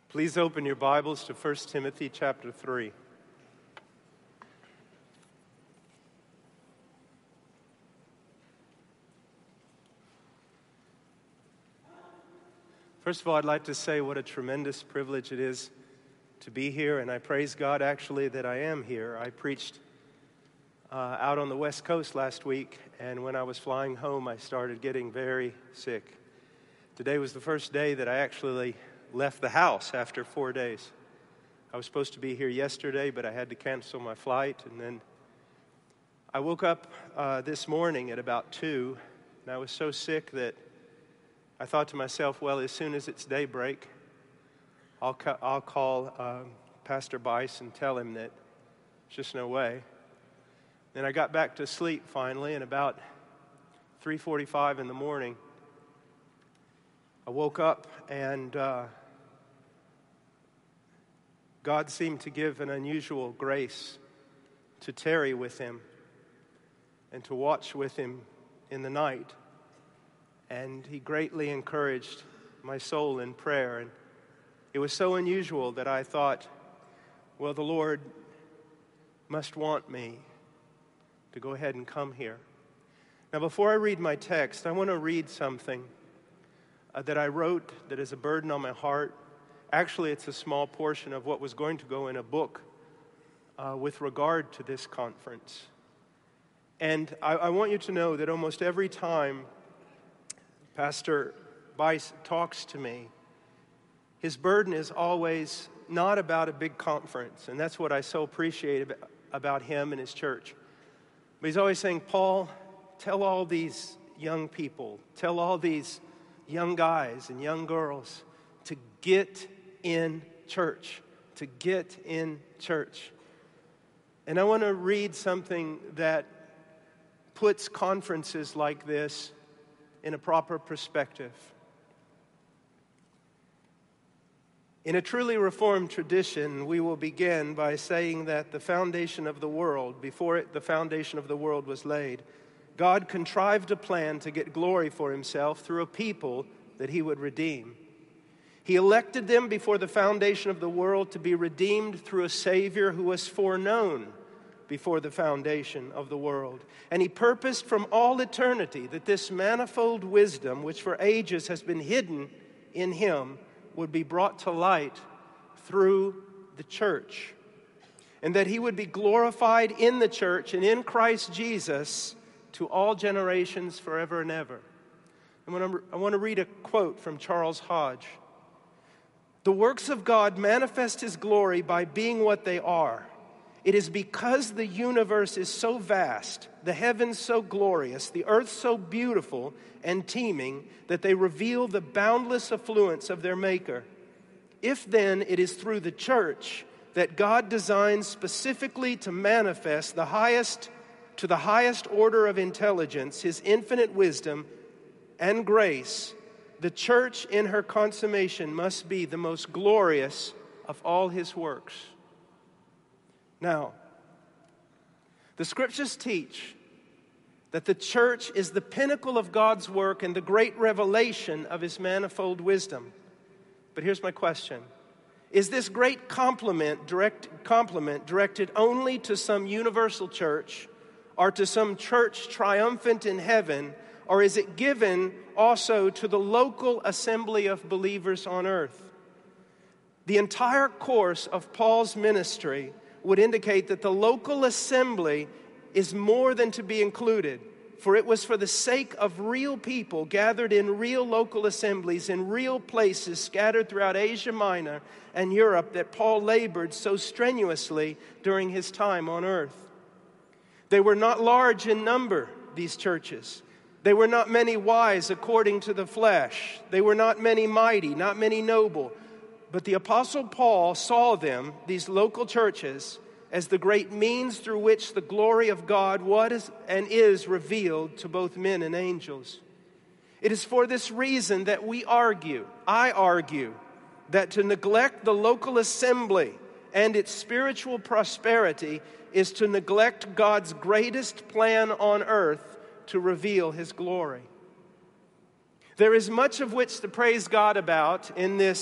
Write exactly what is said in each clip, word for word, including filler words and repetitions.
Please open your Bibles to First Timothy chapter three. First of all, I'd like to say what a tremendous privilege it is to be here, and I praise God actually that I am here. I preached uh, out on the West Coast last week, and when I was flying home, I started getting very sick. Today was the first day that I actually left the house after four days. I was supposed to be here yesterday, but I had to cancel my flight, and then I woke up uh, this morning at about two, and I was so sick that I thought to myself, well, as soon as it's daybreak, I'll, ca- I'll call um, Pastor Bice and tell him that there's just no way. Then I got back to sleep finally, and about three forty-five in the morning, I woke up and uh, God seemed to give an unusual grace to tarry with him and to watch with him in the night. And he greatly encouraged my soul in prayer. And it was so unusual that I thought, well, the Lord must want me to go ahead and come here. Now, before I read my text, I want to read something uh, that I wrote that is a burden on my heart. Actually, it's a small portion of what was going to go in a book uh, with regard to this conference. And I, I want you to know that almost every time Pastor Bice talks to me, his burden is always not about a big conference, and that's what I so appreciate about him and his church. But he's always saying, Paul, tell all these young people, tell all these young guys and young girls to get in church, to get in church. And I want to read something that puts conferences like this in a proper perspective. In a truly Reformed tradition, we will begin by saying that the foundation of the world, before it, the foundation of the world was laid, God contrived a plan to get glory for himself through a people that he would redeem. He elected them before the foundation of the world to be redeemed through a Savior who was foreknown before the foundation of the world. And he purposed from all eternity that this manifold wisdom, which for ages has been hidden in him, would be brought to light through the church. And that he would be glorified in the church and in Christ Jesus to all generations forever and ever. I want to, I want to read a quote from Charles Hodge. The works of God manifest his glory by being what they are. It is because the universe is so vast, the heavens so glorious, the earth so beautiful and teeming, that they reveal the boundless affluence of their Maker. If then it is through the church that God designs specifically to manifest the highest, to the highest order of intelligence, his infinite wisdom and grace, the church in her consummation must be the most glorious of all his works. Now, the scriptures teach that the church is the pinnacle of God's work and the great revelation of his manifold wisdom. But here's my question. Is this great compliment, direct, compliment directed only to some universal church or to some church triumphant in heaven, or is it given also to the local assembly of believers on earth? The entire course of Paul's ministry would indicate that the local assembly is more than to be included, for it was for the sake of real people gathered in real local assemblies in real places scattered throughout Asia Minor and Europe that Paul labored so strenuously during his time on earth. They were not large in number, these churches. They were not many wise according to the flesh. They were not many mighty, not many noble. But the Apostle Paul saw them, these local churches, as the great means through which the glory of God was and is revealed to both men and angels. It is for this reason that we argue, I argue, that to neglect the local assembly and its spiritual prosperity is to neglect God's greatest plan on earth to reveal his glory. There is much of which to praise God about in this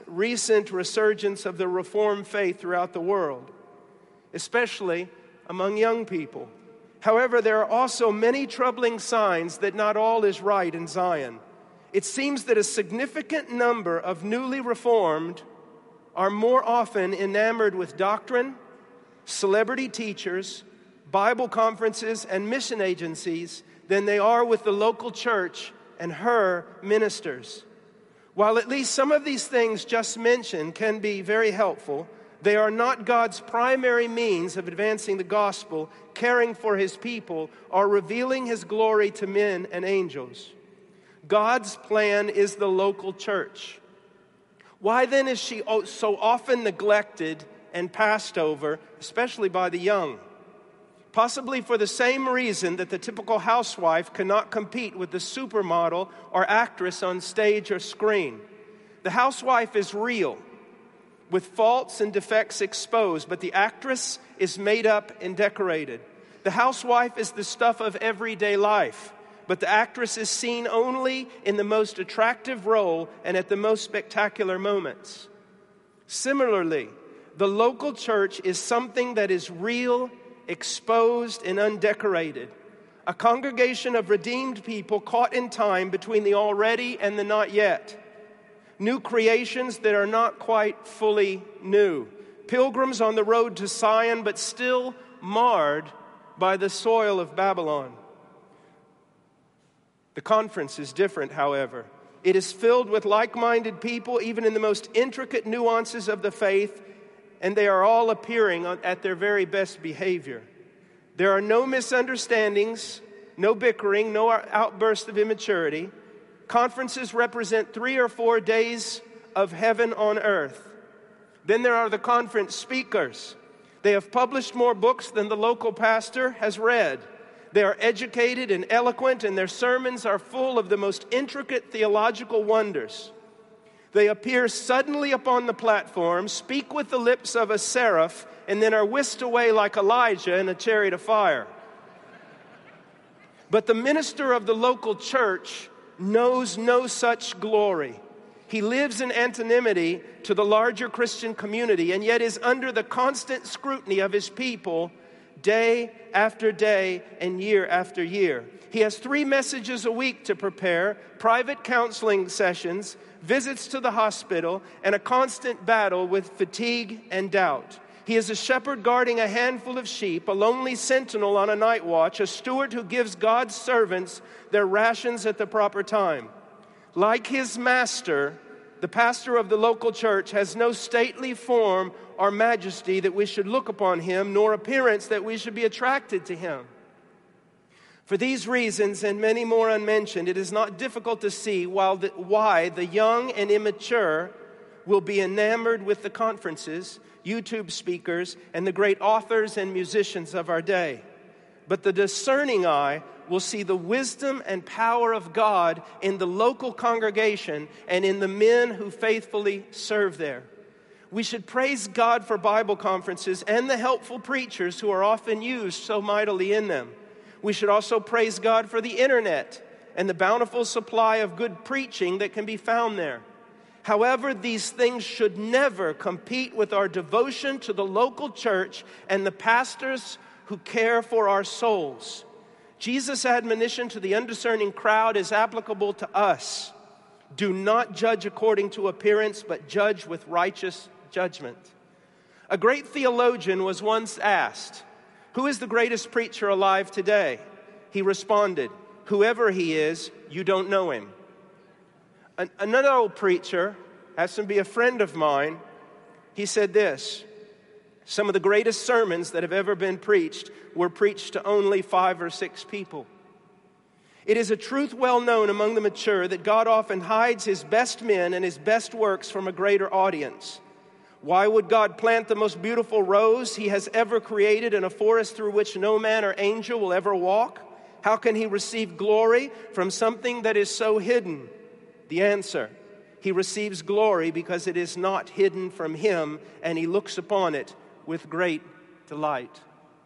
recent resurgence of the Reformed faith throughout the world, especially among young people. However, there are also many troubling signs that not all is right in Zion. It seems that a significant number of newly reformed are more often enamored with doctrine, celebrity teachers, Bible conferences, and mission agencies than they are with the local church and her ministers. While at least some of these things just mentioned can be very helpful, they are not God's primary means of advancing the gospel, caring for His people, or revealing His glory to men and angels. God's plan is the local church. Why then is she so often neglected and passed over, especially by the young? Possibly for the same reason that the typical housewife cannot compete with the supermodel or actress on stage or screen. The housewife is real, with faults and defects exposed, but the actress is made up and decorated. The housewife is the stuff of everyday life, but the actress is seen only in the most attractive role and at the most spectacular moments. Similarly, the local church is something that is real, exposed, and undecorated. A congregation of redeemed people caught in time between the already and the not yet. New creations that are not quite fully new. Pilgrims on the road to Zion, but still marred by the soil of Babylon. The conference is different, however. It is filled with like-minded people, even in the most intricate nuances of the faith, and they are all appearing at their very best behavior. There are no misunderstandings, no bickering, no outbursts of immaturity. Conferences represent three or four days of heaven on earth. Then there are the conference speakers. They have published more books than the local pastor has read. They are educated and eloquent, and their sermons are full of the most intricate theological wonders. They appear suddenly upon the platform, speak with the lips of a seraph, and then are whisked away like Elijah in a chariot of fire. But the minister of the local church knows no such glory. He lives in anonymity to the larger Christian community, and yet is under the constant scrutiny of his people day after day and year after year. He has three messages a week to prepare, private counseling sessions, visits to the hospital, and a constant battle with fatigue and doubt. He is a shepherd guarding a handful of sheep, a lonely sentinel on a night watch, a steward who gives God's servants their rations at the proper time. Like his master, the pastor of the local church has no stately form or majesty that we should look upon him, nor appearance that we should be attracted to him. For these reasons, and many more unmentioned, it is not difficult to see while the, why the young and immature will be enamored with the conferences, YouTube speakers, and the great authors and musicians of our day. But the discerning eye will see the wisdom and power of God in the local congregation and in the men who faithfully serve there. We should praise God for Bible conferences and the helpful preachers who are often used so mightily in them. We should also praise God for the internet and the bountiful supply of good preaching that can be found there. However, these things should never compete with our devotion to the local church and the pastors who care for our souls. Jesus' admonition to the undiscerning crowd is applicable to us. Do not judge according to appearance, but judge with righteous judgment. A great theologian was once asked, "Who is the greatest preacher alive today?" He responded, "Whoever he is, you don't know him." An- another old preacher, has to be a friend of mine, he said this: some of the greatest sermons that have ever been preached were preached to only five or six people. It is a truth well known among the mature that God often hides his best men and his best works from a greater audience. Why would God plant the most beautiful rose he has ever created in a forest through which no man or angel will ever walk? How can he receive glory from something that is so hidden? The answer: he receives glory because it is not hidden from him, and he looks upon it with great delight.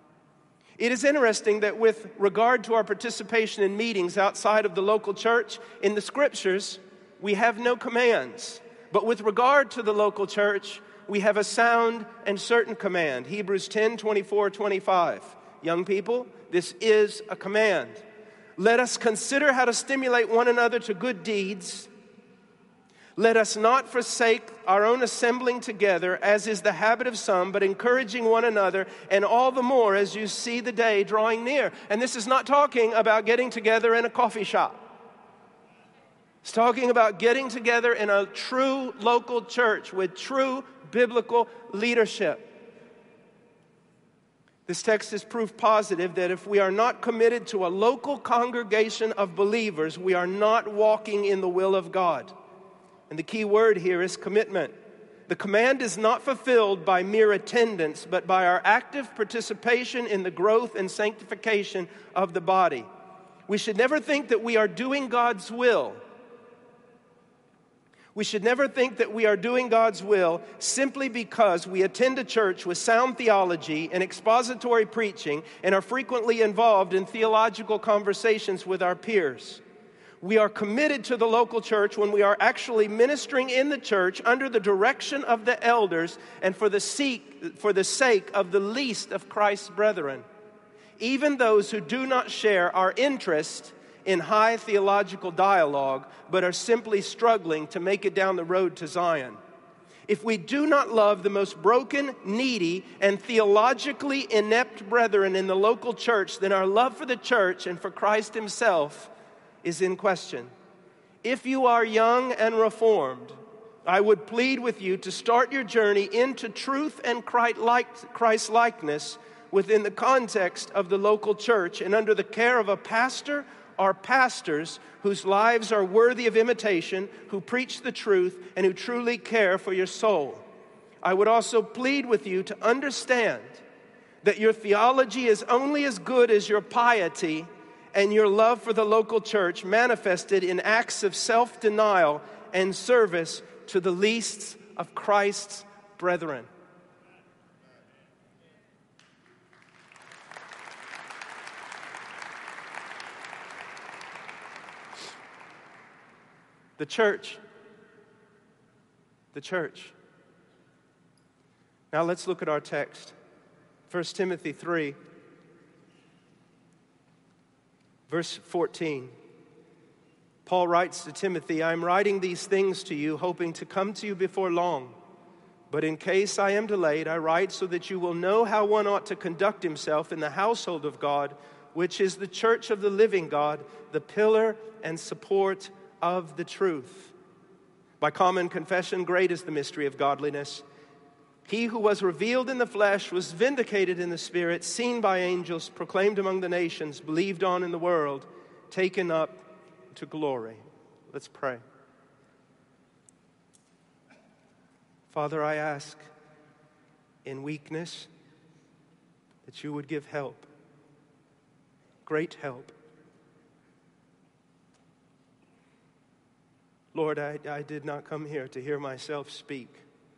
It is interesting that with regard to our participation in meetings outside of the local church, in the scriptures, we have no commands. But with regard to the local church, we have a sound and certain command. Hebrews ten, twenty-four, twenty-five. Young people, this is a command. Let us consider how to stimulate one another to good deeds. Let us not forsake our own assembling together, as is the habit of some, but encouraging one another, and all the more as you see the day drawing near. And this is not talking about getting together in a coffee shop. It's talking about getting together in a true local church with true biblical leadership. This text is proof positive that if we are not committed to a local congregation of believers, we are not walking in the will of God. And the key word here is commitment. The command is not fulfilled by mere attendance, but by our active participation in the growth and sanctification of the body. We should never think that we are doing God's will. We should never think that we are doing God's will simply because we attend a church with sound theology and expository preaching and are frequently involved in theological conversations with our peers. We are committed to the local church when we are actually ministering in the church under the direction of the elders and for the sake, for the sake of the least of Christ's brethren, even those who do not share our interest in high theological dialogue, but are simply struggling to make it down the road to Zion. If we do not love the most broken, needy, and theologically inept brethren in the local church, then our love for the church and for Christ himself is in question. If you are young and reformed, I would plead with you to start your journey into truth and Christ-likeness within the context of the local church and under the care of a pastor or pastors whose lives are worthy of imitation, who preach the truth, and who truly care for your soul. I would also plead with you to understand that your theology is only as good as your piety and your love for the local church manifested in acts of self-denial and service to the least of Christ's brethren. The church. The church. Now let's look at our text. First Timothy three. Verse fourteen, Paul writes to Timothy, I am writing these things to you, hoping to come to you before long. But in case I am delayed, I write so that you will know how one ought to conduct himself in the household of God, which is the church of the living God, the pillar and support of the truth. By common confession, great is the mystery of godliness. He who was revealed in the flesh was vindicated in the spirit, seen by angels, proclaimed among the nations, believed on in the world, taken up to glory. Let's pray. Father, I ask in weakness that you would give help, great help. Lord, I, I did not come here to hear myself speak.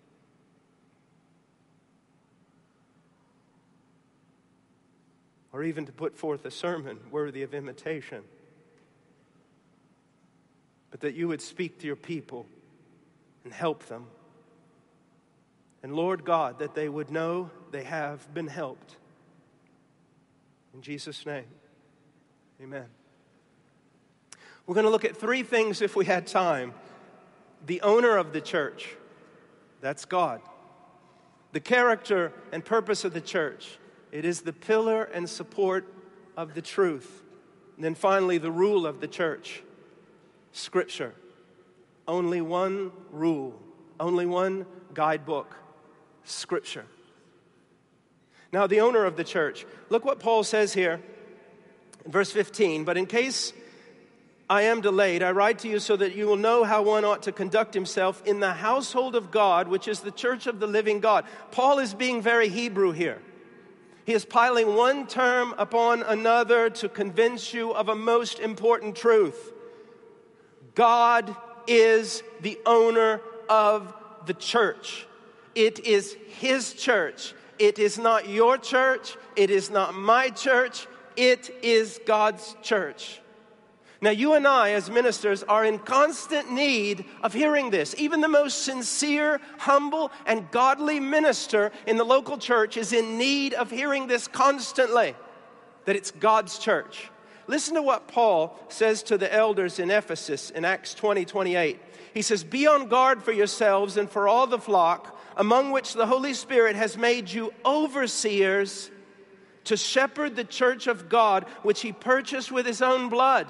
Or even to put forth a sermon worthy of imitation, but that you would speak to your people and help them. And Lord God, that they would know they have been helped. In Jesus' name, amen. We're going to look at three things if we had time. The owner of the church, that's God. The character and purpose of the church, it is the pillar and support of the truth. And then finally, the rule of the church, Scripture. Only one rule, only one guidebook, Scripture. Now, the owner of the church. Look what Paul says here in verse fifteen. But in case I am delayed, I write to you so that you will know how one ought to conduct himself in the household of God, which is the church of the living God. Paul is being very Hebrew here. He is piling one term upon another to convince you of a most important truth. God is the owner of the church. It is His church. It is not your church. It is not my church. It is God's church. Now, you and I, as ministers, are in constant need of hearing this. Even the most sincere, humble, and godly minister in the local church is in need of hearing this constantly, that it's God's church. Listen to what Paul says to the elders in Ephesus in Acts twenty, twenty-eight. He says, "Be on guard for yourselves and for all the flock, among which the Holy Spirit has made you overseers to shepherd the church of God, which he purchased with his own blood."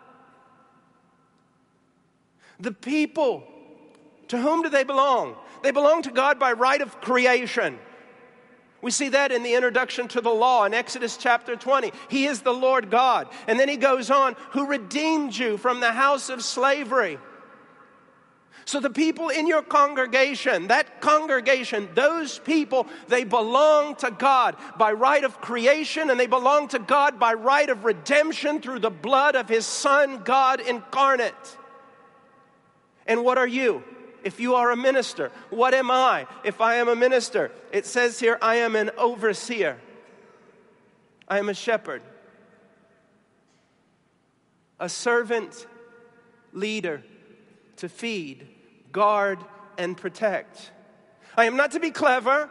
The people, to whom do they belong? They belong to God by right of creation. We see that in the introduction to the law in Exodus chapter twenty. He is the Lord God. And then he goes on, who redeemed you from the house of slavery. So the people in your congregation, that congregation, those people, they belong to God by right of creation, and they belong to God by right of redemption through the blood of his Son, God incarnate. And what are you? If you are a minister, what am I? If I am a minister, it says here, I am an overseer. I am a shepherd, a servant leader to feed, guard, and protect. I am not to be clever.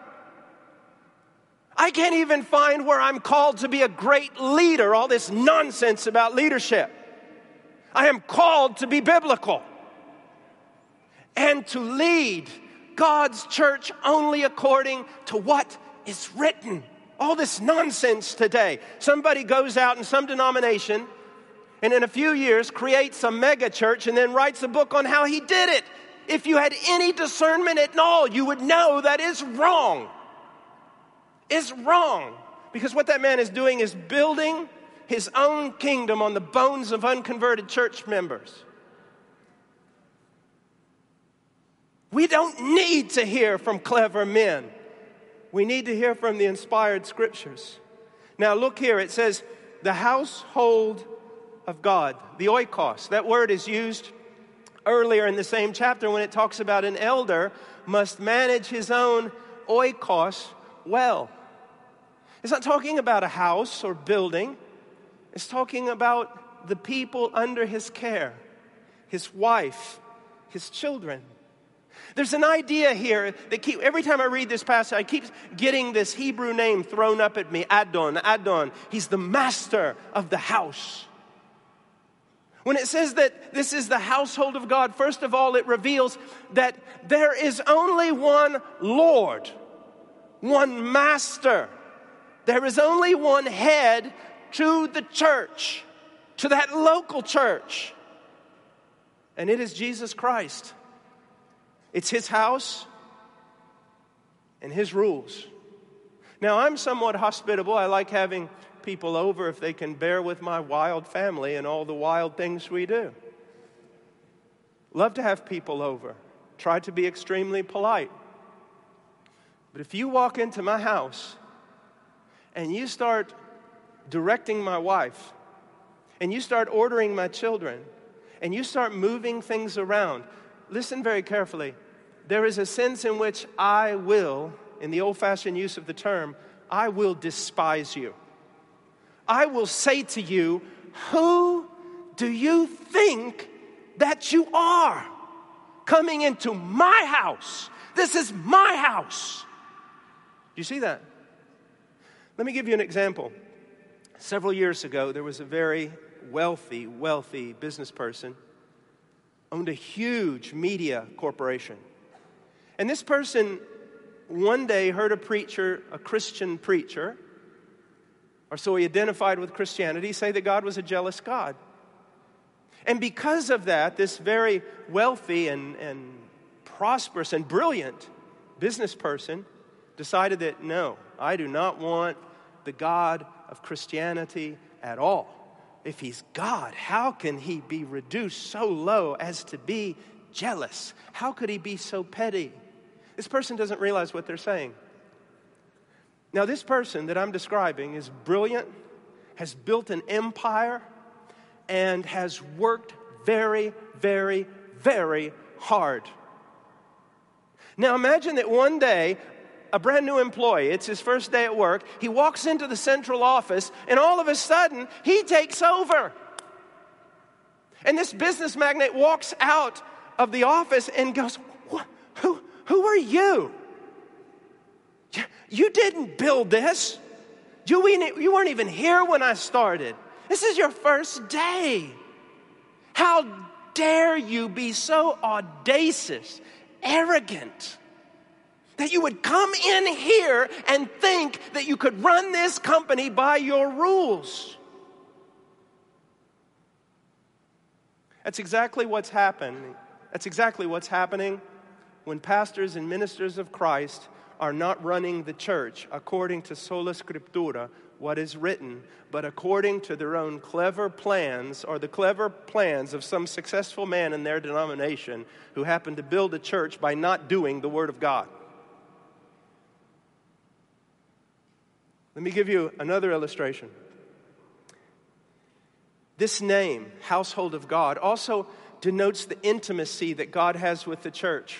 I can't even find where I'm called to be a great leader, all this nonsense about leadership. I am called to be biblical and to lead God's church only according to what is written. All this nonsense today. Somebody goes out in some denomination and in a few years creates a mega church and then writes a book on how he did it. If you had any discernment at all, you would know that is wrong. It's wrong. Because what that man is doing is building his own kingdom on the bones of unconverted church members. We don't need to hear from clever men. We need to hear from the inspired scriptures. Now look here, it says the household of God, the oikos. That word is used earlier in the same chapter when it talks about an elder must manage his own oikos well. It's not talking about a house or building. It's talking about the people under his care, his wife, his children. There's an idea here that keep, every time I read this passage, I keep getting this Hebrew name thrown up at me, Adon, Adon. He's the master of the house. When it says that this is the household of God, first of all, it reveals that there is only one Lord, one master. There is only one head to the church, to that local church. And it is Jesus Christ. It's his house and his rules. Now, I'm somewhat hospitable. I like having people over if they can bear with my wild family and all the wild things we do. Love to have people over. Try to be extremely polite. But if you walk into my house and you start directing my wife, and you start ordering my children, and you start moving things around, listen very carefully. There is a sense in which I will, in the old-fashioned use of the term, I will despise you. I will say to you, who do you think that you are coming into my house? This is my house. Do you see that? Let me give you an example. Several years ago, there was a very wealthy, wealthy business person, owned a huge media corporation. And this person one day heard a preacher, a Christian preacher, or so he identified with Christianity, say that God was a jealous God. And because of that, this very wealthy and, and prosperous and brilliant business person decided that, no, I do not want the God of Christianity at all. If he's God, how can he be reduced so low as to be jealous? How could he be so petty? This person doesn't realize what they're saying. Now, this person that I'm describing is brilliant, has built an empire, and has worked very, very, very hard. Now, imagine that one day, a brand new employee, it's his first day at work, he walks into the central office, and all of a sudden, he takes over. And this business magnate walks out of the office and goes, who, who are you? You didn't build this. You, you weren't even here when I started. This is your first day. How dare you be so audacious, arrogant, that you would come in here and think that you could run this company by your rules. That's exactly what's happened. That's exactly what's happening when pastors and ministers of Christ are not running the church according to sola scriptura, what is written, but according to their own clever plans or the clever plans of some successful man in their denomination who happened to build a church by not doing the Word of God. Let me give you another illustration. This name, Household of God, also denotes the intimacy that God has with the church.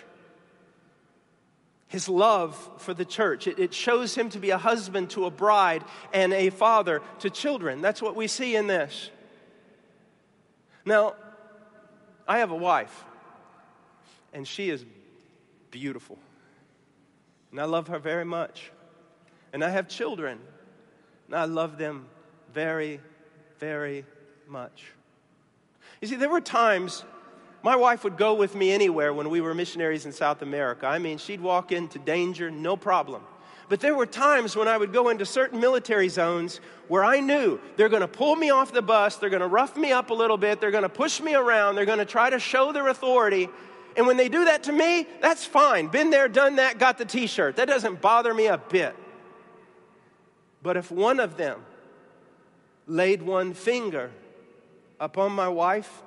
His love for the church. It, it shows him to be a husband to a bride and a father to children. That's what we see in this. Now, I have a wife, and she is beautiful. And I love her very much. And I have children, and I love them very, very much. You see, there were times my wife would go with me anywhere when we were missionaries in South America. I mean, she'd walk into danger, no problem. But there were times when I would go into certain military zones where I knew they're going to pull me off the bus, they're going to rough me up a little bit, they're going to push me around, they're going to try to show their authority. And when they do that to me, that's fine. Been there, done that, got the t-shirt. That doesn't bother me a bit. But if one of them laid one finger upon my wife,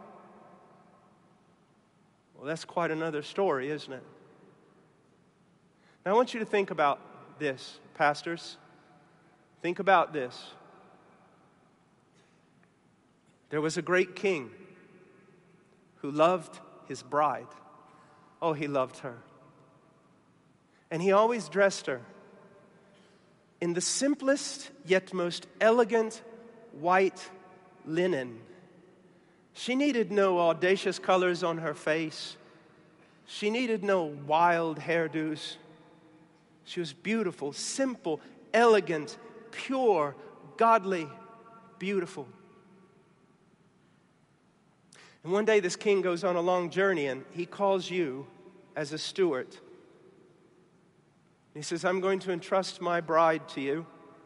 well, that's quite another story, isn't it? Now, I want you to think about this, pastors. Think about this. There was a great king who loved his bride. Oh, he loved her. And he always dressed her in the simplest yet most elegant white linen. She needed no audacious colors on her face. She needed no wild hairdos. She was beautiful, simple, elegant, pure, godly, beautiful. And one day this king goes on a long journey and he calls you as a steward. He says, I'm going to entrust my bride to you.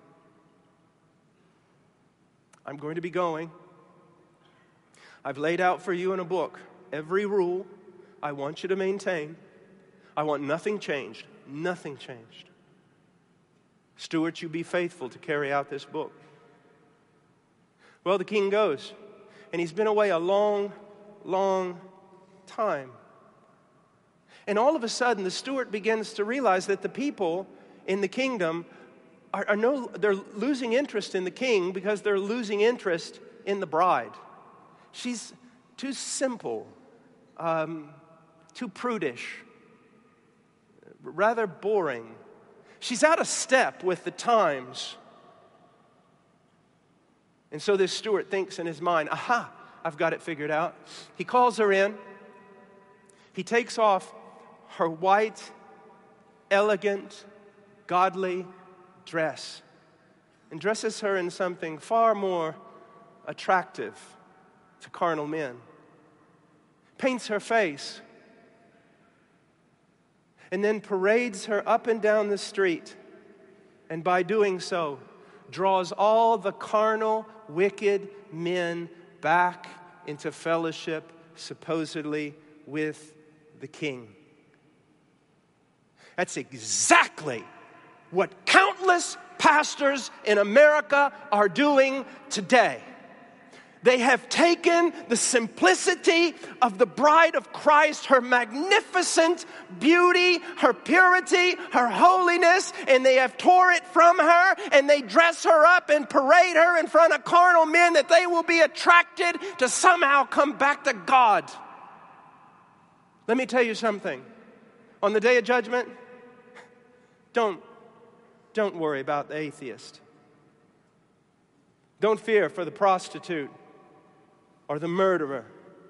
I'm going to be going. I've laid out for you in a book every rule I want you to maintain. I want nothing changed. Nothing changed. Steward, you be faithful to carry out this book. Well, the king goes, and he's been away a long, long time. And all of a sudden, the steward begins to realize that the people in the kingdom are, are no, they're losing interest in the king because they're losing interest in the bride. She's too simple, um, too prudish, rather boring. She's out of step with the times. And so this steward thinks in his mind, aha, I've got it figured out. He calls her in. He takes off her white, elegant, godly dress and dresses her in something far more attractive to carnal men. Paints her face and then parades her up and down the street, and by doing so draws all the carnal, wicked men back into fellowship, supposedly with the king. That's exactly what countless pastors in America are doing today. They have taken the simplicity of the bride of Christ, her magnificent beauty, her purity, her holiness, and they have tore it from her, and they dress her up and parade her in front of carnal men that they will be attracted to somehow come back to God. Let me tell you something. On the day of judgment, don't, don't worry about the atheist. Don't fear for the prostitute or the murderer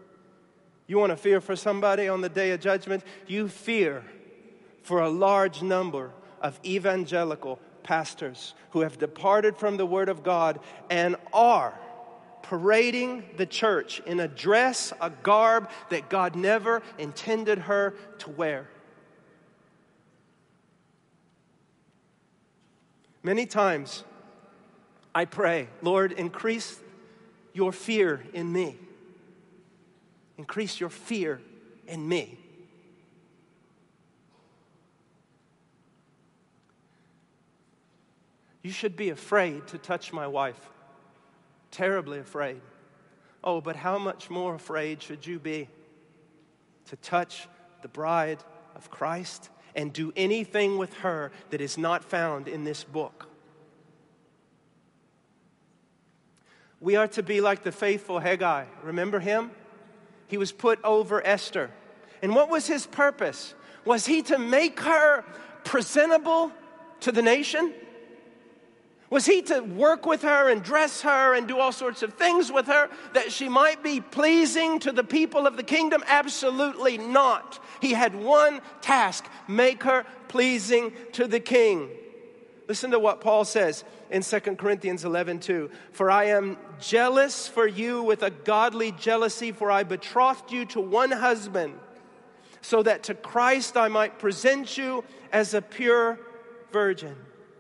You want to fear for somebody on the day of judgment? You fear for a large number of evangelical pastors who have departed from the Word of God and are parading the church in a dress, a garb that God never intended her to wear. Many times I pray, Lord, increase your fear in me. Increase your fear in me. You should be afraid to touch my wife. Terribly afraid. Oh, but how much more afraid should you be to touch the bride of Christ and do anything with her that is not found in this book? We are to be like the faithful Haggai. Remember him? He was put over Esther. And what was his purpose? Was he to make her presentable to the nation? Was he to work with her and dress her and do all sorts of things with her that she might be pleasing to the people of the kingdom? Absolutely not. He had one task: make her pleasing to the king. Listen to what Paul says in Second Corinthians eleven two. For I am jealous for you with a godly jealousy, for I betrothed you to one husband, so that to Christ I might present you as a pure virgin.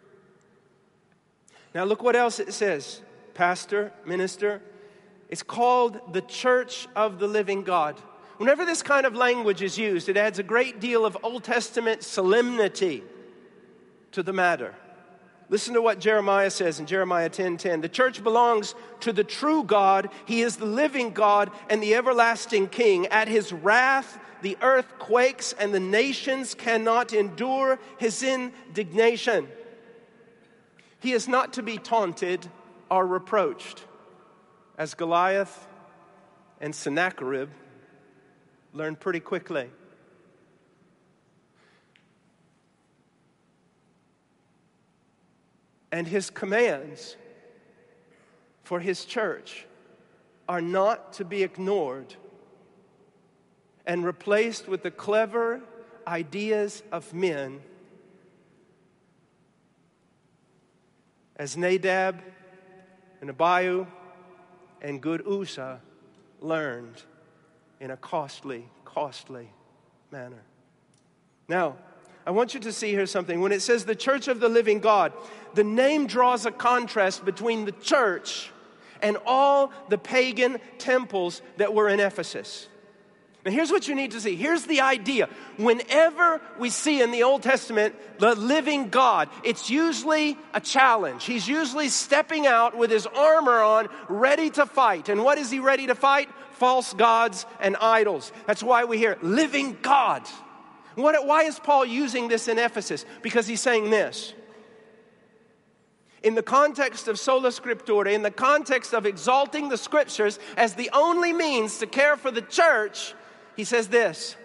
Now look what else it says, pastor, minister. It's called the church of the living God. Whenever this kind of language is used, it adds a great deal of Old Testament solemnity to the matter. Listen to what Jeremiah says in Jeremiah ten ten. The church belongs to the true God. He is the living God and the everlasting King. At his wrath, the earth quakes and the nations cannot endure his indignation. He is not to be taunted or reproached, as Goliath and Sennacherib learned pretty quickly. And his commands for his church are not to be ignored and replaced with the clever ideas of men, as Nadab and Abihu and good Uzzah learned in a costly, costly manner. Now, I want you to see here something. When it says the church of the living God, the name draws a contrast between the church and all the pagan temples that were in Ephesus. Now here's what you need to see. Here's the idea. Whenever we see in the Old Testament the living God, it's usually a challenge. He's usually stepping out with his armor on, ready to fight. And what is he ready to fight? False gods and idols. That's why we hear living God. What, why is Paul using this in Ephesus? Because he's saying this. In the context of sola scriptura, in the context of exalting the scriptures as the only means to care for the church, he says this.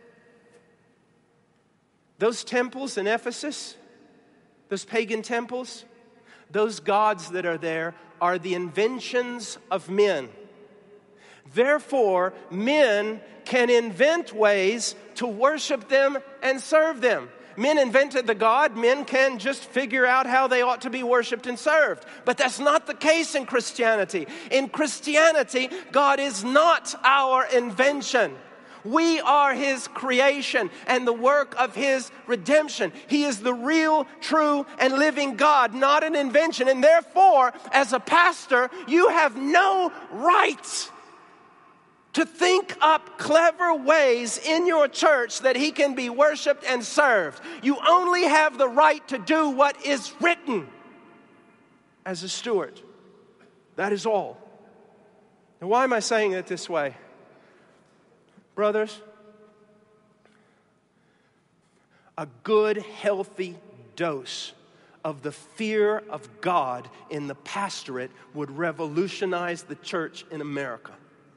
Those temples in Ephesus, those pagan temples, those gods that are there are the inventions of men. Therefore, men can invent ways to worship them and serve them. Men invented the God. Men can just figure out how they ought to be worshiped and served. But that's not the case in Christianity. In Christianity, God is not our invention. We are his creation and the work of his redemption. He is the real, true, and living God, not an invention. And therefore, as a pastor, you have no right to think up clever ways in your church that he can be worshiped and served. You only have the right to do what is written as a steward. That is all. Now, why am I saying it this way? Brothers, a good, healthy dose of the fear of God in the pastorate would revolutionize the church in America.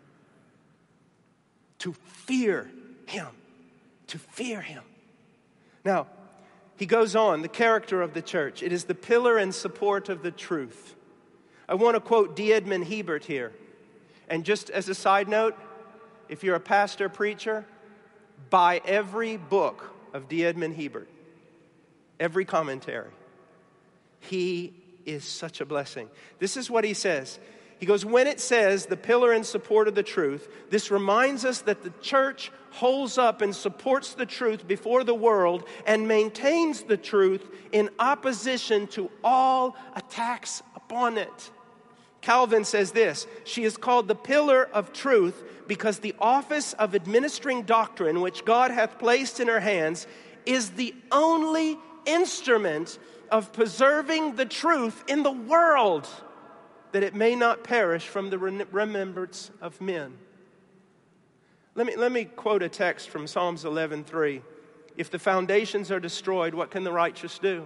To fear him. To fear him. Now, he goes on, the character of the church. It is the pillar and support of the truth. I want to quote D. Edmond Hebert here. And just as a side note, if you're a pastor, preacher, buy every book of D. Edmond Hebert, every commentary. He is such a blessing. This is what he says. He goes, when it says the pillar and support of the truth, this reminds us that the church holds up and supports the truth before the world and maintains the truth in opposition to all attacks upon it. Calvin says this, she is called the pillar of truth because the office of administering doctrine which God hath placed in her hands is the only instrument of preserving the truth in the world, that it may not perish from the remembrance of men. Let me, let me quote a text from Psalms eleven three. If the foundations are destroyed, what can the righteous do?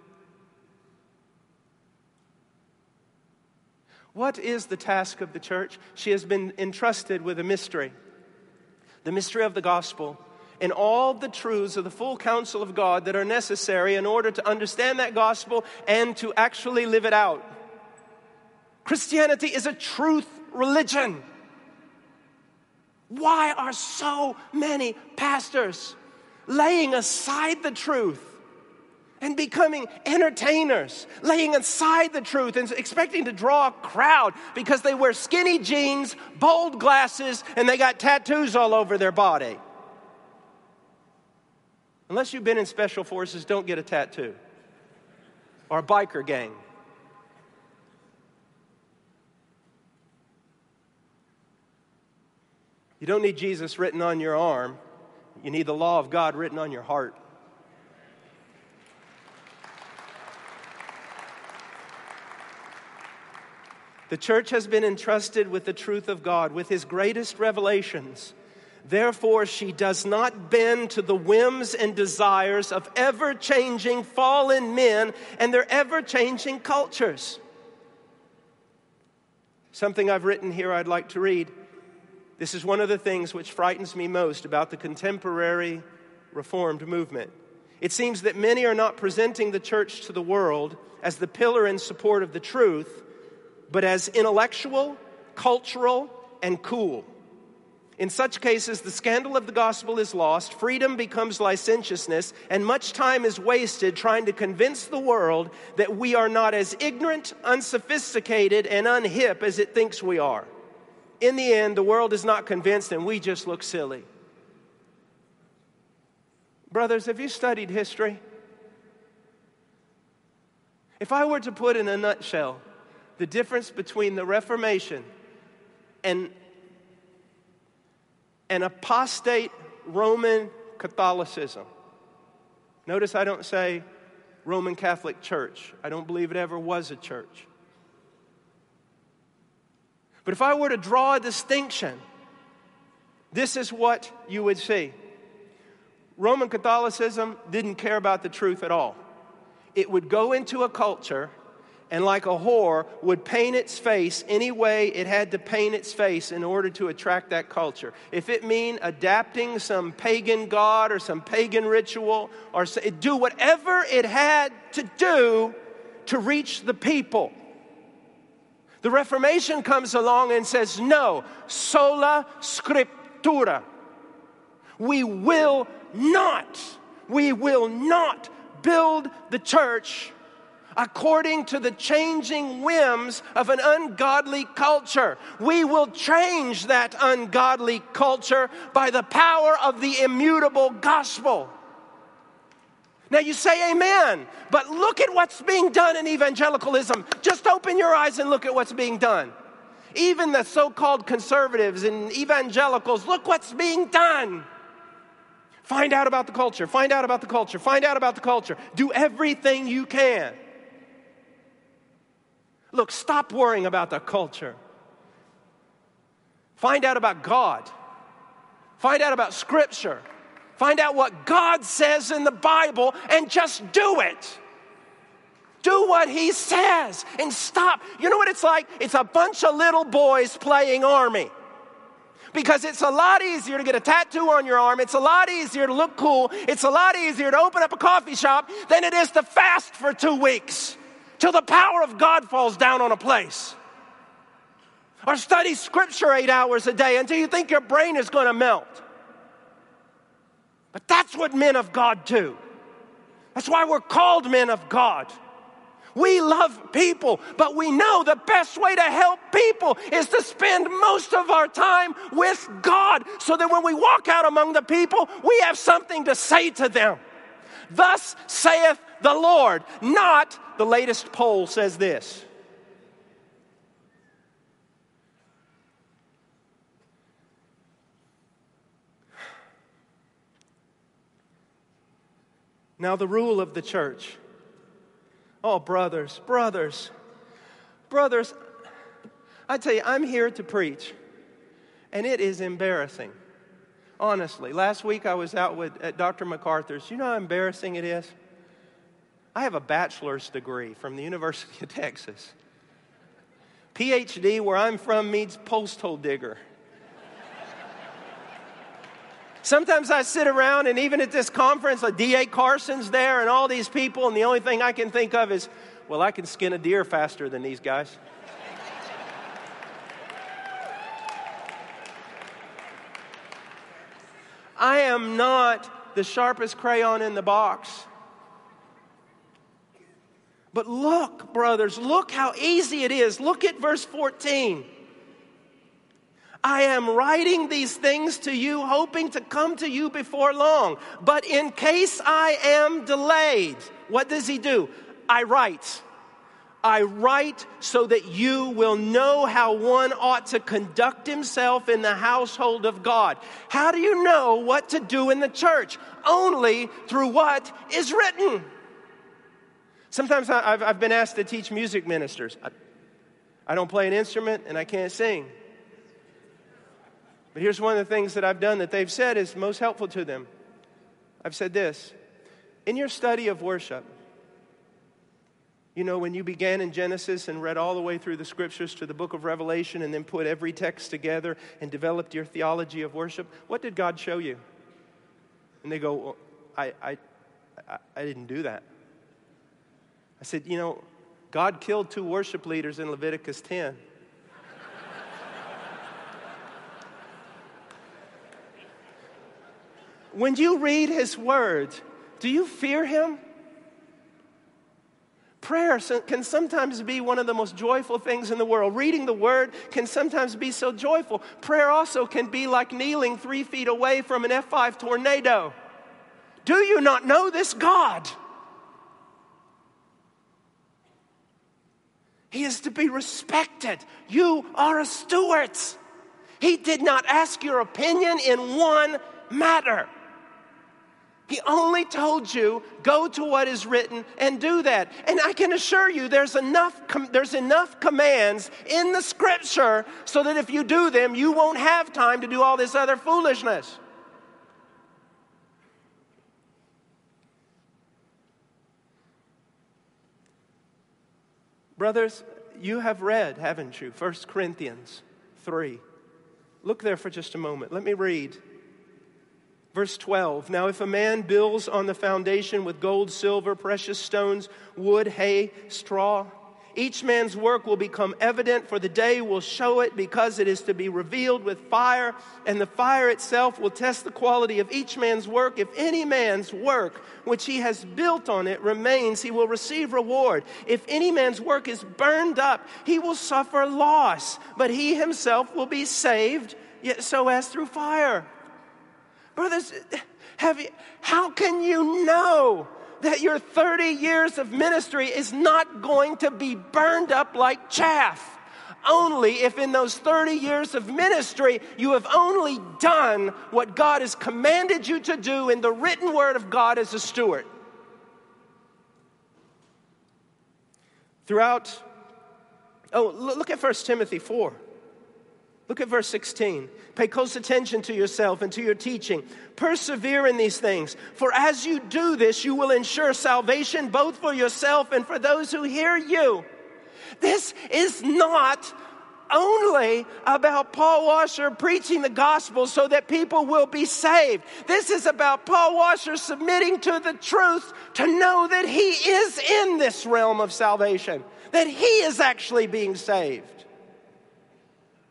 What is the task of the church? She has been entrusted with a mystery, the mystery of the gospel, and all the truths of the full counsel of God that are necessary in order to understand that gospel and to actually live it out. Christianity is a truth religion. Why are so many pastors laying aside the truth and becoming entertainers, laying aside the truth and expecting to draw a crowd because they wear skinny jeans, bold glasses, and they got tattoos all over their body? Unless you've been in special forces, don't get a tattoo or a biker gang. You don't need Jesus written on your arm. You need the law of God written on your heart. The church has been entrusted with the truth of God, with His greatest revelations. Therefore, she does not bend to the whims and desires of ever-changing fallen men and their ever-changing cultures. Something I've written here I'd like to read. This is one of the things which frightens me most about the contemporary Reformed movement. It seems that many are not presenting the church to the world as the pillar and support of the truth, but as intellectual, cultural, and cool. In such cases, the scandal of the gospel is lost, freedom becomes licentiousness, and much time is wasted trying to convince the world that we are not as ignorant, unsophisticated, and unhip as it thinks we are. In the end, the world is not convinced and we just look silly. Brothers, have you studied history? If I were to put in a nutshell the difference between the Reformation and an apostate Roman Catholicism. Notice I don't say Roman Catholic Church. I don't believe it ever was a church. But if I were to draw a distinction, this is what you would see. Roman Catholicism didn't care about the truth at all. It would go into a culture and like a whore would paint its face any way it had to paint its face in order to attract that culture. If it mean adapting some pagan god or some pagan ritual, or do whatever it had to do to reach the people. The Reformation comes along and says, no, sola scriptura. We will not, we will not build the church according to the changing whims of an ungodly culture. We will change that ungodly culture by the power of the immutable gospel. Now you say amen, but look at what's being done in evangelicalism. Just open your eyes and look at what's being done. Even the so-called conservatives and evangelicals, look what's being done. Find out about the culture, find out about the culture, find out about the culture. Do everything you can. Look, stop worrying about the culture. Find out about God. Find out about Scripture. Find out what God says in the Bible and just do it. Do what He says and stop. You know what it's like? It's a bunch of little boys playing army. Because it's a lot easier to get a tattoo on your arm. It's a lot easier to look cool. It's a lot easier to open up a coffee shop than it is to fast for two weeks till the power of God falls down on a place. Or study Scripture eight hours a day until you think your brain is going to melt. But that's what men of God do. That's why we're called men of God. We love people, but we know the best way to help people is to spend most of our time with God, so that when we walk out among the people, we have something to say to them. Thus saith the Lord, not the latest poll says this. Now the rule of the church. Oh, brothers, brothers, brothers, I tell you, I'm here to preach, and it is embarrassing, honestly. Last week I was out with, at Doctor MacArthur's. You know how embarrassing it is? I have a bachelor's degree from the University of Texas. P H D, where I'm from, means posthole digger. Sometimes I sit around, and even at this conference, like D A Carson's there and all these people, and the only thing I can think of is, well, I can skin a deer faster than these guys. I am not the sharpest crayon in the box. But look, brothers, look how easy it is. Look at verse fourteen. I am writing these things to you, hoping to come to you before long. But in case I am delayed, what does he do? I write. I write so that you will know how one ought to conduct himself in the household of God. How do you know what to do in the church? Only through what is written. Sometimes I've, I've been asked to teach music ministers. I, I don't play an instrument and I can't sing. But here's one of the things that I've done that they've said is most helpful to them. I've said this. In your study of worship, you know, when you began in Genesis and read all the way through the Scriptures to the book of Revelation and then put every text together and developed your theology of worship, what did God show you? And they go, well, I, I, I, I didn't do that. I said, you know, God killed two worship leaders in Leviticus ten. When you read His Word, do you fear Him? Prayer can sometimes be one of the most joyful things in the world. Reading the Word can sometimes be so joyful. Prayer also can be like kneeling three feet away from an F five tornado. Do you not know this God? He is to be respected. You are a steward. He did not ask your opinion in one matter. He only told you, go to what is written and do that. And I can assure you, there's enough, com- there's enough commands in the Scripture so that if you do them, you won't have time to do all this other foolishness. Brothers, you have read, haven't you, First Corinthians three. Look there for just a moment. Let me read. Verse twelve, now if a man builds on the foundation with gold, silver, precious stones, wood, hay, straw, each man's work will become evident, for the day will show it, because it is to be revealed with fire, and the fire itself will test the quality of each man's work. If any man's work which he has built on it remains, he will receive reward. If any man's work is burned up, he will suffer loss, but he himself will be saved, yet so as through fire. Brothers, have you, how can you know that your thirty years of ministry is not going to be burned up like chaff? Only if in those thirty years of ministry you have only done what God has commanded you to do in the written word of God as a steward. Throughout, oh, look at First Timothy four. Look at verse sixteen. Pay close attention to yourself and to your teaching. Persevere in these things. For as you do this, you will ensure salvation both for yourself and for those who hear you. This is not only about Paul Washer preaching the gospel so that people will be saved. This is about Paul Washer submitting to the truth to know that he is in this realm of salvation, that he is actually being saved.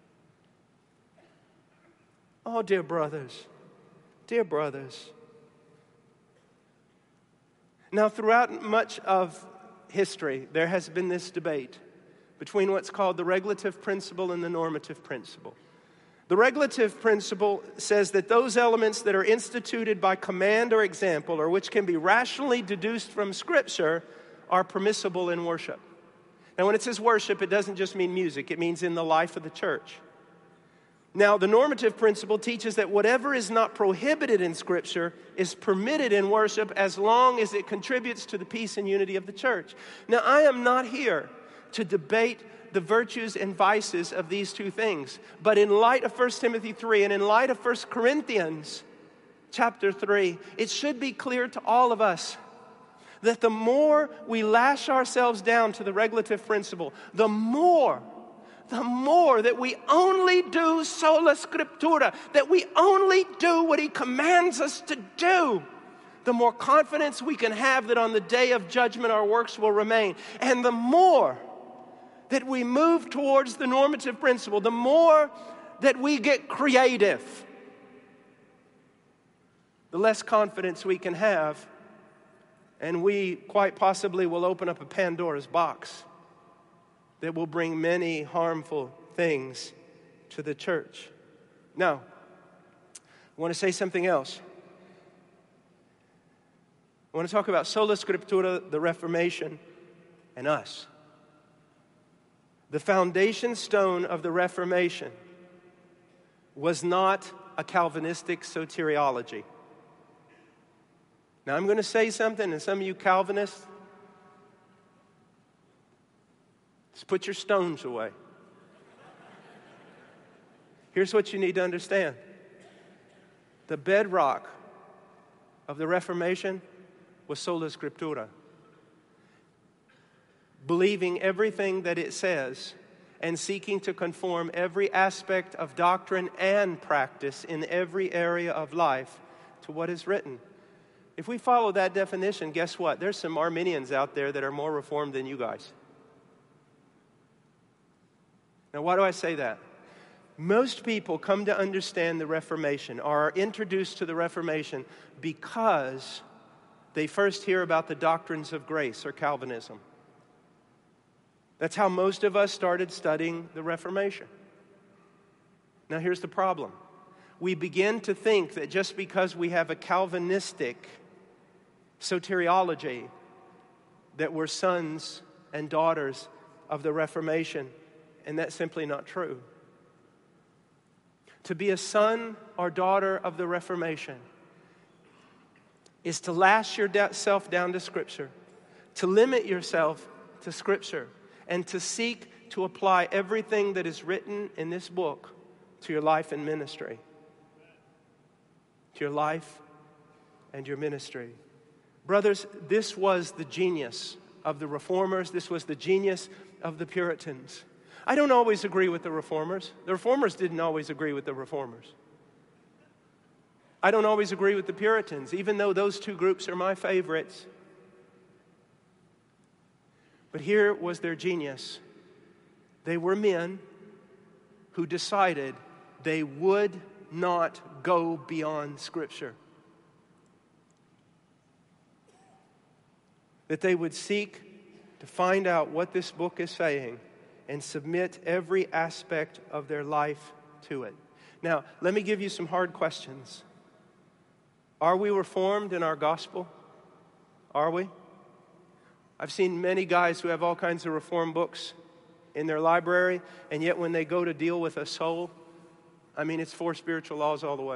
Oh, dear brothers, dear brothers. Now, throughout much of history, there has been this debate between what's called the regulative principle and the normative principle. The regulative principle says that those elements that are instituted by command or example, or which can be rationally deduced from Scripture, are permissible in worship. Now, when it says worship, it doesn't just mean music. It means in the life of the church. Now, the normative principle teaches that whatever is not prohibited in Scripture is permitted in worship as long as it contributes to the peace and unity of the church. Now, I am not here to debate the virtues and vices of these two things. But in light of First Timothy three and in light of First Corinthians chapter three, it should be clear to all of us that the more we lash ourselves down to the regulative principle, the more, the more that we only do sola scriptura, that we only do what He commands us to do, the more confidence we can have that on the day of judgment our works will remain. And the more that we move towards the normative principle, the more that we get creative, the less confidence we can have, and we quite possibly will open up a Pandora's box that will bring many harmful things to the church. Now, I want to say something else. I want to talk about sola scriptura, the Reformation, and us. The foundation stone of the Reformation was not a Calvinistic soteriology. Now, I'm going to say something, and some of you Calvinists, just put your stones away. Here's what you need to understand. The bedrock of the Reformation was sola scriptura. Believing everything that it says and seeking to conform every aspect of doctrine and practice in every area of life to what is written. If we follow that definition, guess what? There's some Arminians out there that are more reformed than you guys. Now, why do I say that? Most people come to understand the Reformation or are introduced to the Reformation because they first hear about the doctrines of grace or Calvinism. That's how most of us started studying the Reformation. Now, here's the problem. We begin to think that just because we have a Calvinistic soteriology, that we're sons and daughters of the Reformation, and that's simply not true. To be a son or daughter of the Reformation is to lash yourself down to Scripture, to limit yourself to Scripture, and to seek to apply everything that is written in this book to your life and ministry. To your life and your ministry. Brothers, this was the genius of the Reformers. This was the genius of the Puritans. I don't always agree with the Reformers. The Reformers didn't always agree with the Reformers. I don't always agree with the Puritans, even though those two groups are my favorites. But here was their genius. They were men who decided they would not go beyond Scripture. That they would seek to find out what this book is saying and submit every aspect of their life to it. Now, let me give you some hard questions. Are we reformed in our gospel? Are we? I've seen many guys who have all kinds of reform books in their library, and yet when they go to deal with a soul, I mean, it's four spiritual laws all the way.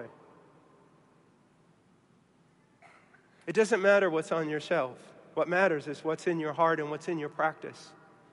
It doesn't matter what's on your shelf. What matters is what's in your heart and what's in your practice.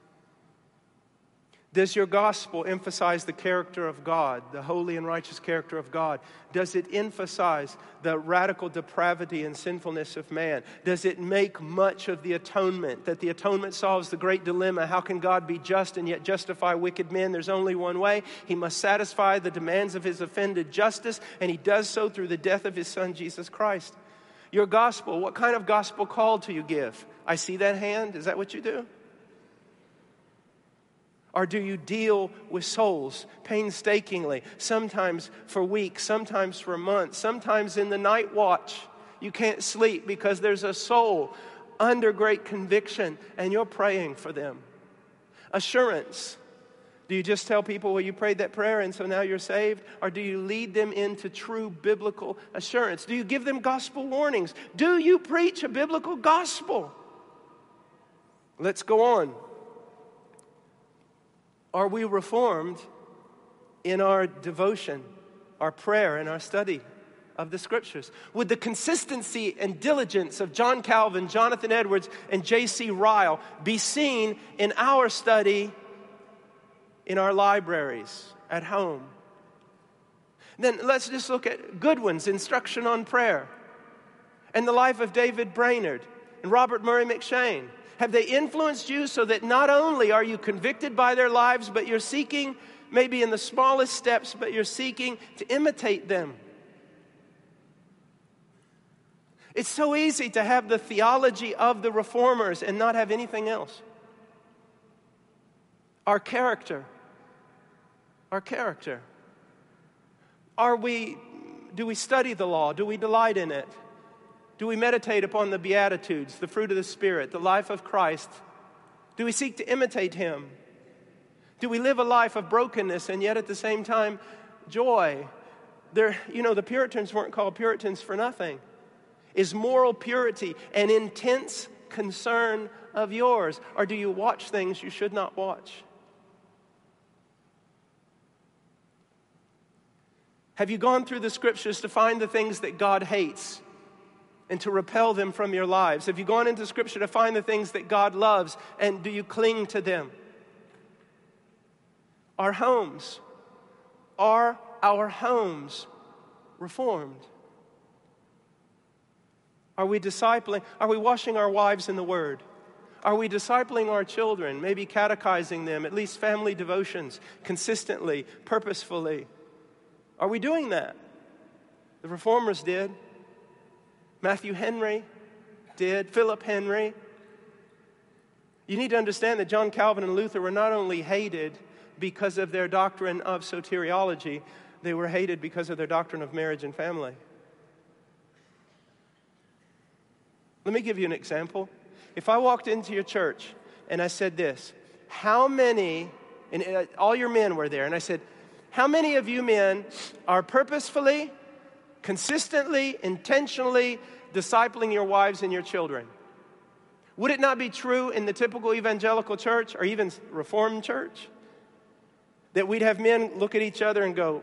Does your gospel emphasize the character of God, the holy and righteous character of God? Does it emphasize the radical depravity and sinfulness of man? Does it make much of the atonement, that the atonement solves the great dilemma? How can God be just and yet justify wicked men? There's only one way. He must satisfy the demands of His offended justice, and He does so through the death of His Son, Jesus Christ. Your gospel, what kind of gospel call do you give? I see that hand. Is that what you do? Or do you deal with souls painstakingly, sometimes for weeks, sometimes for months, sometimes in the night watch? You can't sleep because there's a soul under great conviction and you're praying for them. Assurance. Do you just tell people, well, you prayed that prayer and so now you're saved? Or do you lead them into true biblical assurance? Do you give them gospel warnings? Do you preach a biblical gospel? Let's go on. Are we reformed in our devotion, our prayer, and our study of the Scriptures? Would the consistency and diligence of John Calvin, Jonathan Edwards, and J C Ryle be seen in our study in our libraries, at home? Then let's just look at Goodwin's Instruction on Prayer and the life of David Brainerd and Robert Murray McCheyne. Have they influenced you so that not only are you convicted by their lives, but you're seeking, maybe in the smallest steps, but you're seeking to imitate them? It's so easy to have the theology of the reformers and not have anything else. Our character. Our character. Are we, do we study the law? Do we delight in it? Do we meditate upon the Beatitudes, the fruit of the Spirit, the life of Christ? Do we seek to imitate Him? Do we live a life of brokenness and yet at the same time joy? There, you know, the Puritans weren't called Puritans for nothing. Is moral purity an intense concern of yours? Or do you watch things you should not watch? Have you gone through the Scriptures to find the things that God hates and to repel them from your lives? Have you gone into Scripture to find the things that God loves, and do you cling to them? Our homes, are our homes reformed? Are we discipling? Are we washing our wives in the Word? Are we discipling our children, maybe catechizing them, at least family devotions, consistently, purposefully? Are we doing that? The Reformers did. Matthew Henry did. Philip Henry. You need to understand that John Calvin and Luther were not only hated because of their doctrine of soteriology, they were hated because of their doctrine of marriage and family. Let me give you an example. If I walked into your church and I said this, how many, and all your men were there, and I said, how many of you men are purposefully, consistently, intentionally discipling your wives and your children? Would it not be true in the typical evangelical church or even Reformed church that we'd have men look at each other and go,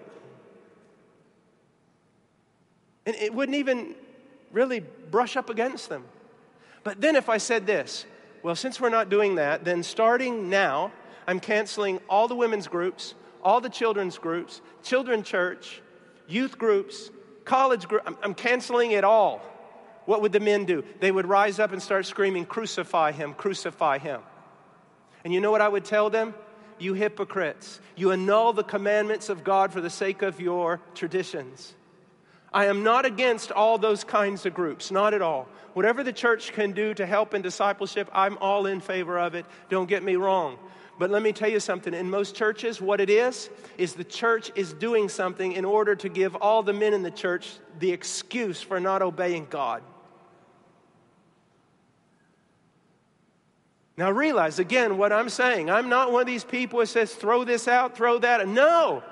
and it wouldn't even really brush up against them? But then if I said this, well, since we're not doing that, then starting now, I'm canceling all the women's groups, all the children's groups, children church, youth groups, college group. I'm, I'm canceling it all. What would the men do? They would rise up and start screaming, crucify him, crucify him. And you know what I would tell them? You hypocrites, you annul the commandments of God for the sake of your traditions. I am not against all those kinds of groups, not at all. Whatever the church can do to help in discipleship, I'm all in favor of it. Don't get me wrong. But let me tell you something. In most churches, what it is, is the church is doing something in order to give all the men in the church the excuse for not obeying God. Now realize, again, what I'm saying. I'm not one of these people who says, throw this out, throw that. No.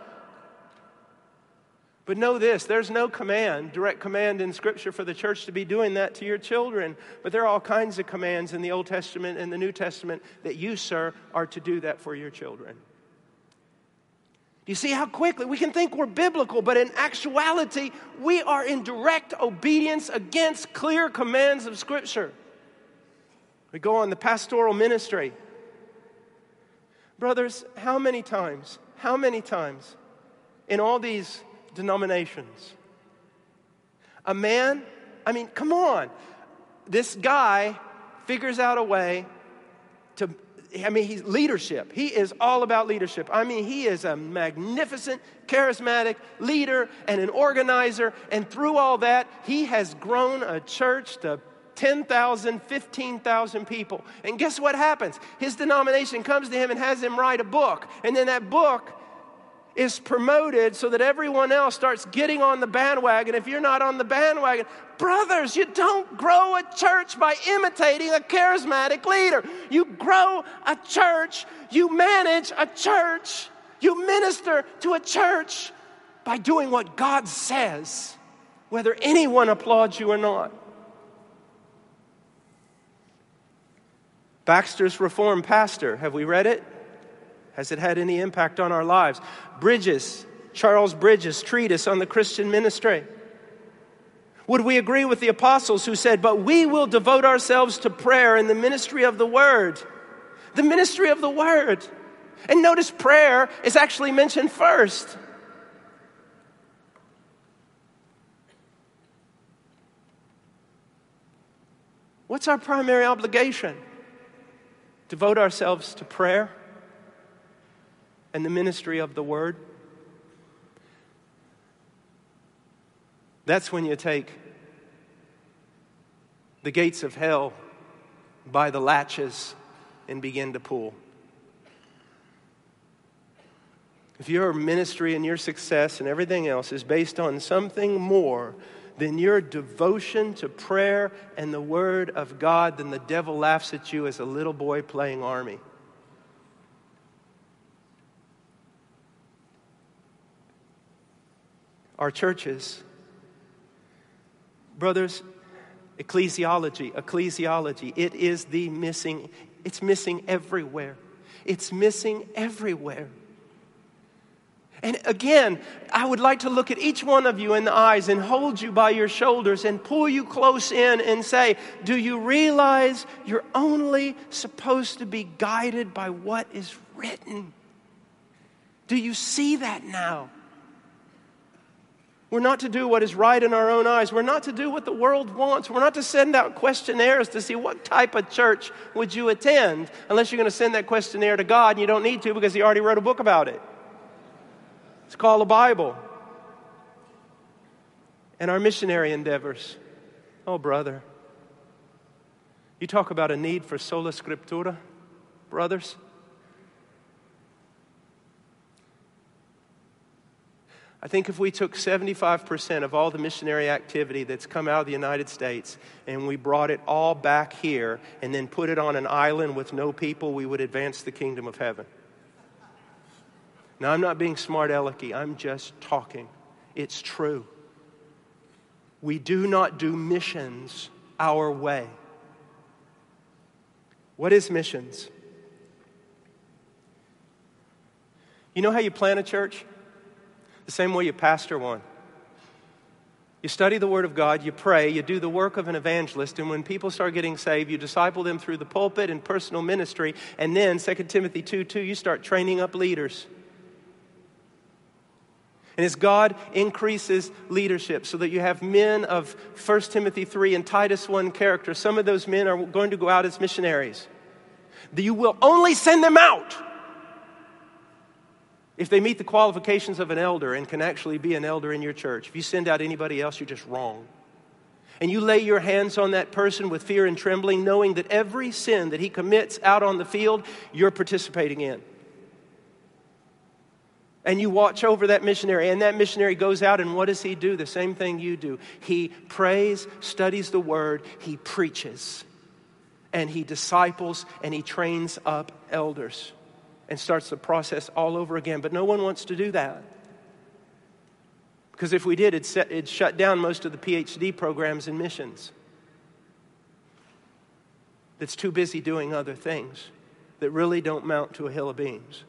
But know this, there's no command, direct command in Scripture for the church to be doing that to your children. But there are all kinds of commands in the Old Testament and the New Testament that you, sir, are to do that for your children. Do you see how quickly we can think we're biblical, but in actuality, we are in direct obedience against clear commands of Scripture. We go on the pastoral ministry. Brothers, how many times, how many times in all these denominations, a man, I mean, come on, this guy figures out a way to, I mean, he's leadership. He is all about leadership. I mean, he is a magnificent, charismatic leader and an organizer, and through all that, he has grown a church to ten thousand, fifteen thousand people. And guess what happens? His denomination comes to him and has him write a book. And then that book is promoted so that everyone else starts getting on the bandwagon. If you're not on the bandwagon, brothers, you don't grow a church by imitating a charismatic leader. You grow a church, you manage a church, you minister to a church by doing what God says, whether anyone applauds you or not. Baxter's Reformed Pastor, have we read it? Has it had any impact on our lives? Bridges, Charles Bridges' treatise on the Christian ministry. Would we agree with the apostles who said, but we will devote ourselves to prayer and the ministry of the word? The ministry of the word. And notice prayer is actually mentioned first. What's our primary obligation? Devote ourselves to prayer and the ministry of the word. That's when you take the gates of hell by the latches and begin to pull. If your ministry and your success and everything else is based on something more than your devotion to prayer and the word of God, then the devil laughs at you as a little boy playing army. Our churches, brothers, ecclesiology, ecclesiology, it is the missing, it's missing everywhere. It's missing everywhere. And again, I would like to look at each one of you in the eyes and hold you by your shoulders and pull you close in and say, do you realize you're only supposed to be guided by what is written? Do you see that now? We're not to do what is right in our own eyes. We're not to do what the world wants. We're not to send out questionnaires to see what type of church would you attend, unless you're going to send that questionnaire to God, and you don't need to because He already wrote a book about it. It's called the Bible. And our missionary endeavors. Oh, brother. You talk about a need for sola scriptura, brothers. I think if we took seventy-five percent of all the missionary activity that's come out of the United States and we brought it all back here and then put it on an island with no people, we would advance the kingdom of heaven. Now, I'm not being smart alecky. I'm just talking. It's true. We do not do missions our way. What is missions? You know how you plant a church? The same way you pastor one. You study the Word of God, you pray, you do the work of an evangelist, and when people start getting saved, you disciple them through the pulpit and personal ministry, and then Second Timothy two two, you start training up leaders. And as God increases leadership so that you have men of First Timothy three and Titus one character, some of those men are going to go out as missionaries. You will only send them out if they meet the qualifications of an elder and can actually be an elder in your church. If you send out anybody else, you're just wrong. And you lay your hands on that person with fear and trembling, knowing that every sin that he commits out on the field, you're participating in. And you watch over that missionary, and that missionary goes out, and what does he do? The same thing you do. He prays, studies the word, he preaches, and he disciples, and he trains up elders, and starts the process all over again. But no one wants to do that. Because if we did, it'd, set, it'd shut down most of the P H D programs in missions. That's too busy doing other things that really don't mount to a hill of beans.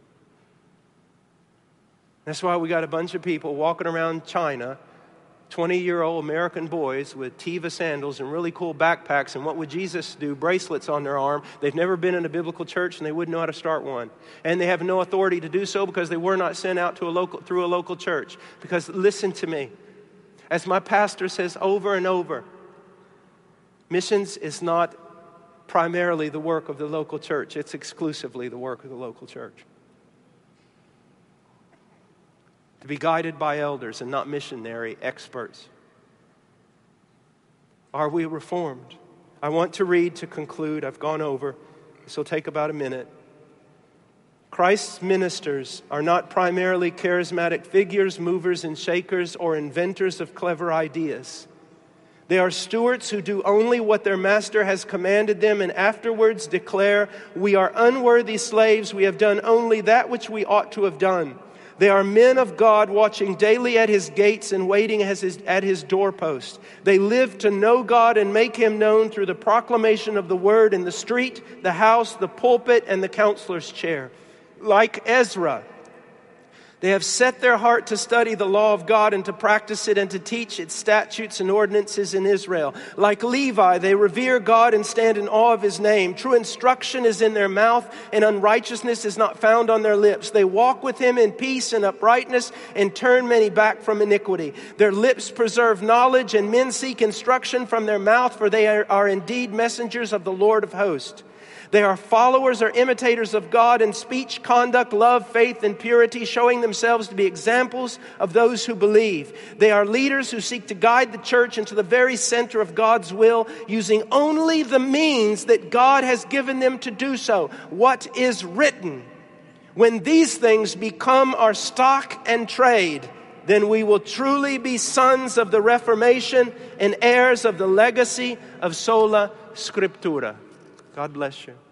That's why we got a bunch of people walking around China, twenty-year-old American boys with Teva sandals and really cool backpacks. And what would Jesus do? Bracelets on their arm. They've never been in a biblical church and they wouldn't know how to start one. And they have no authority to do so because they were not sent out to a local through a local church. Because listen to me, as my pastor says over and over, missions is not primarily the work of the local church. It's exclusively the work of the local church. To be guided by elders and not missionary experts. Are we reformed? I want to read to conclude. I've gone over. This will take about a minute. Christ's ministers are not primarily charismatic figures, movers and shakers, or inventors of clever ideas. They are stewards who do only what their master has commanded them and afterwards declare, "We are unworthy slaves. We have done only that which we ought to have done." They are men of God watching daily at His gates and waiting as his, at His doorpost. They live to know God and make Him known through the proclamation of the word in the street, the house, the pulpit, and the counselor's chair. Like Ezra, they have set their heart to study the law of God and to practice it and to teach its statutes and ordinances in Israel. Like Levi, they revere God and stand in awe of His name. True instruction is in their mouth and unrighteousness is not found on their lips. They walk with Him in peace and uprightness and turn many back from iniquity. Their lips preserve knowledge and men seek instruction from their mouth, for they are, are indeed messengers of the Lord of hosts. They are followers or imitators of God in speech, conduct, love, faith, and purity, showing themselves to be examples of those who believe. They are leaders who seek to guide the church into the very center of God's will, using only the means that God has given them to do so. What is written? When these things become our stock and trade, then we will truly be sons of the Reformation and heirs of the legacy of Sola Scriptura. God bless you.